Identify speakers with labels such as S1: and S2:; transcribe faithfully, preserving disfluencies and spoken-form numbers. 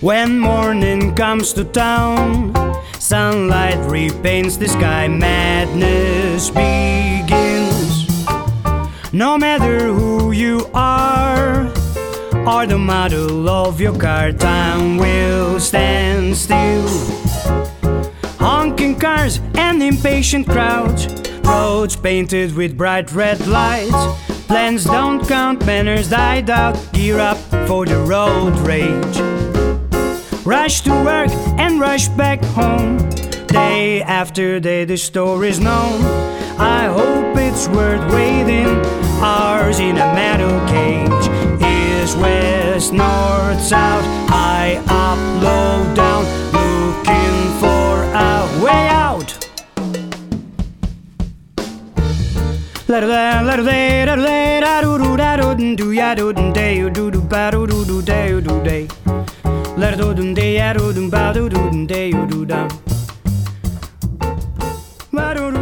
S1: When morning comes to town, sunlight repaints the sky, madness begins. No matter who you are or the model of your car, time will stand still. Honking cars and impatient crowds, roads painted with bright red lights. Plans don't count, manners died out. Gear up for the road rage. Rush to work and rush back home. Day after day the story's known. I hope it's worth waiting. Ours in a metal cage. East, west, north, south, high, up, low, down, looking for a way out. Let it let it let it let it do ya do day you do do ba do do do day you do day. Let it do day ya do do ba do do day you do down.